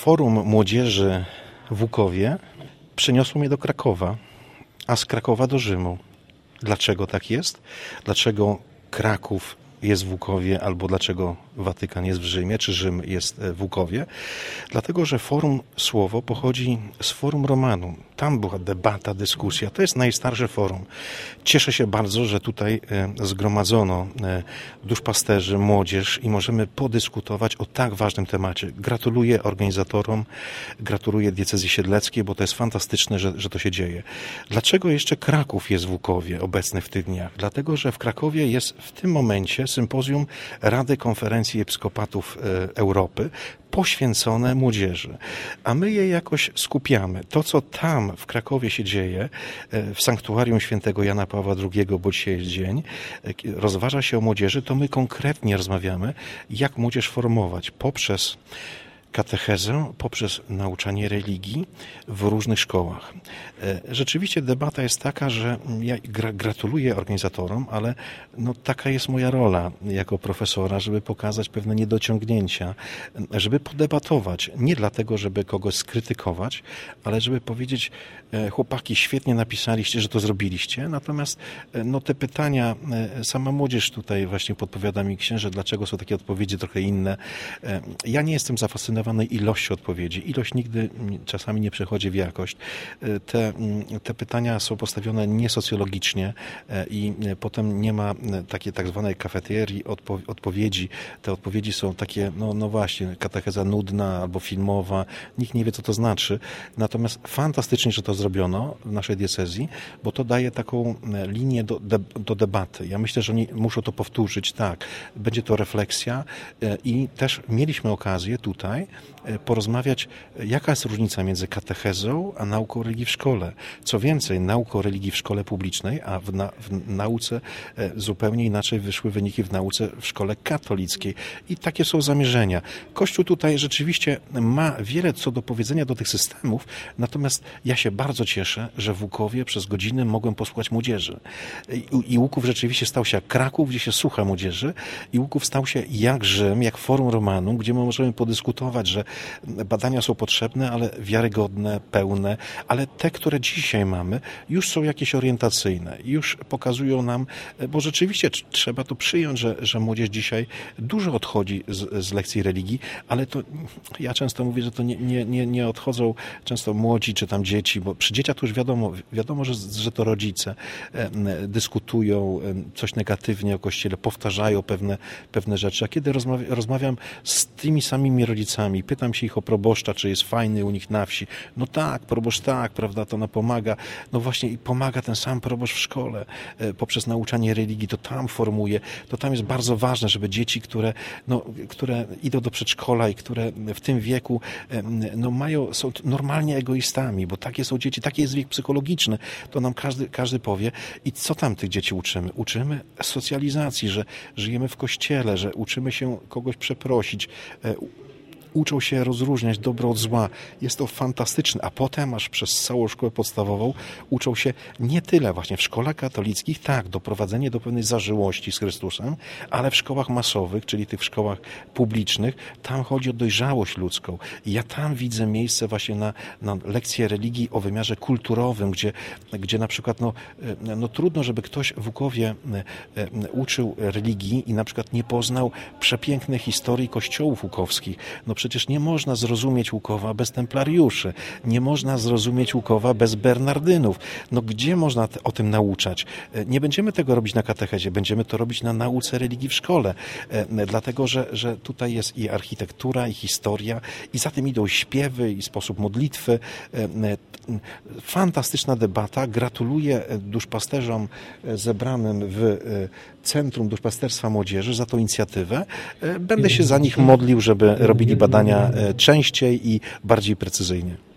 Forum Młodzieży w Łukowie przeniosło mnie do Krakowa, a z Krakowa do Rzymu. Dlaczego tak jest? Dlaczego Kraków jest w Łukowie, albo dlaczego Watykan jest w Rzymie, czy Rzym jest w Łukowie? Dlatego, że Forum Słowo pochodzi z Forum Romanum. Tam była debata, dyskusja. To jest najstarsze forum. Cieszę się bardzo, że tutaj zgromadzono duszpasterzy, młodzież i możemy podyskutować o tak ważnym temacie. Gratuluję organizatorom, gratuluję diecezji siedleckiej, bo to jest fantastyczne, że to się dzieje. Dlaczego jeszcze Kraków jest w Łukowie obecny w tych dniach? Dlatego, że w Krakowie jest w tym momencie sympozjum Rady Konferencji Episkopatów Europy poświęcone młodzieży, a my je jakoś skupiamy. To, co tam w Krakowie się dzieje, w sanktuarium świętego Jana Pawła II, bo dzisiaj jest dzień, rozważa się o młodzieży, to my konkretnie rozmawiamy, jak młodzież formować poprzez katechezę, poprzez nauczanie religii w różnych szkołach. Rzeczywiście debata jest taka, że ja gratuluję organizatorom, ale taka jest moja rola jako profesora, żeby pokazać pewne niedociągnięcia, żeby podebatować. Nie dlatego, żeby kogoś skrytykować, ale żeby powiedzieć, chłopaki, świetnie napisaliście, że to zrobiliście, natomiast te pytania, sama młodzież tutaj właśnie podpowiada mi, księże, dlaczego są takie odpowiedzi trochę inne. Ja nie jestem zafascynowany ilością odpowiedzi. Ilość nigdy czasami nie przechodzi w jakość. Te pytania są postawione niesocjologicznie i potem nie ma takiej tak zwanej kafeterii odpowiedzi. Te odpowiedzi są takie, właśnie, katecheza nudna albo filmowa. Nikt nie wie, co to znaczy. Natomiast fantastycznie, że to zrobiono w naszej diecezji, bo to daje taką linię do debaty. Ja myślę, że oni muszą to powtórzyć. Tak, będzie to refleksja i też mieliśmy okazję tutaj porozmawiać, jaka jest różnica między katechezą a nauką religii w szkole. Co więcej, nauką religii w szkole publicznej, a w nauce zupełnie inaczej wyszły wyniki w nauce w szkole katolickiej. I takie są zamierzenia. Kościół tutaj rzeczywiście ma wiele co do powiedzenia do tych systemów, natomiast ja się bardzo cieszę, że w Łukowie przez godziny mogłem posłuchać młodzieży. I Łuków rzeczywiście stał się jak Kraków, gdzie się słucha młodzieży, i Łuków stał się jak Rzym, jak Forum Romanum, gdzie my możemy podyskutować, że badania są potrzebne, ale wiarygodne, pełne, ale te, które dzisiaj mamy, już są jakieś orientacyjne, już pokazują nam, bo rzeczywiście trzeba to przyjąć, że młodzież dzisiaj dużo odchodzi z lekcji religii, ale to ja często mówię, że to nie odchodzą często młodzi czy tam dzieci, bo przy dzieciach to już wiadomo, że to rodzice dyskutują coś negatywnie o Kościele, powtarzają pewne rzeczy, a kiedy rozmawiam z tymi samymi rodzicami, pytam się ich o proboszcza, czy jest fajny u nich na wsi. No tak, proboszcz tak, prawda, to ona pomaga. No właśnie i pomaga ten sam proboszcz w szkole poprzez nauczanie religii, to tam formuje, to tam jest bardzo ważne, żeby dzieci, które idą do przedszkola i które w tym wieku są normalnie egoistami, bo takie są dzieci, taki jest wiek psychologiczny, to nam każdy powie. I co tam tych dzieci uczymy? Uczymy socjalizacji, że żyjemy w Kościele, że uczymy się kogoś przeprosić, uczą się rozróżniać dobro od zła. Jest to fantastyczne. A potem, aż przez całą szkołę podstawową, uczą się nie tyle właśnie w szkołach katolickich, tak, doprowadzenie do pewnej zażyłości z Chrystusem, ale w szkołach masowych, czyli tych szkołach publicznych, tam chodzi o dojrzałość ludzką. I ja tam widzę miejsce właśnie na lekcje religii o wymiarze kulturowym, gdzie na przykład trudno, żeby ktoś w Łukowie uczył religii i na przykład nie poznał przepięknej historii kościołów łukowskich. Przecież nie można zrozumieć Łukowa bez templariuszy. Nie można zrozumieć Łukowa bez bernardynów. Gdzie można o tym nauczać? Nie będziemy tego robić na katechezie, będziemy to robić na nauce religii w szkole. Dlatego, że tutaj jest i architektura, i historia, i za tym idą śpiewy, i sposób modlitwy. Fantastyczna debata. Gratuluję duszpasterzom zebranym w Centrum Duszpasterstwa Młodzieży za tą inicjatywę. Będę się za nich modlił, żeby robili badania częściej i bardziej precyzyjnie.